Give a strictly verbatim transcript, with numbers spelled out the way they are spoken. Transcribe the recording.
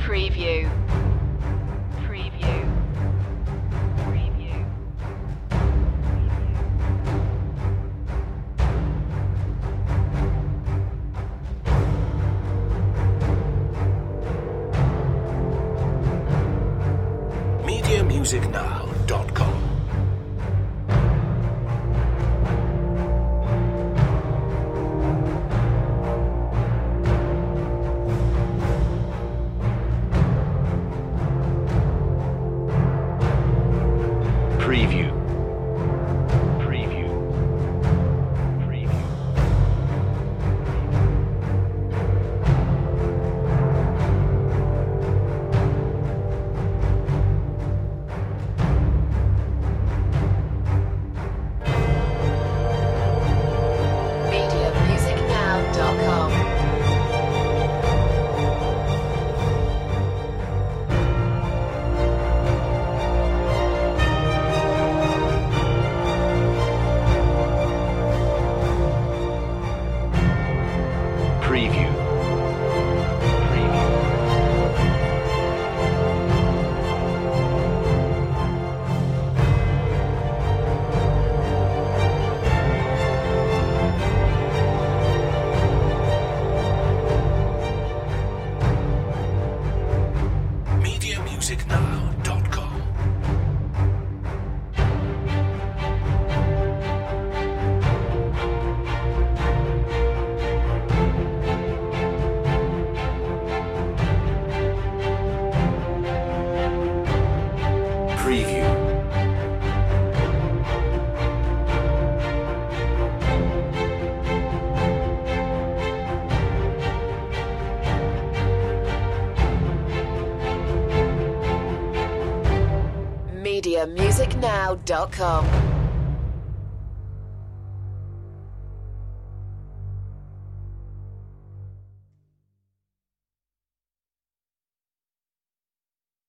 Preview. Preview. Preview. media music now dot com. Preview. Preview. Preview. media music now dot com. Preview. Preview. media music now dot com. Preview. media music now dot com.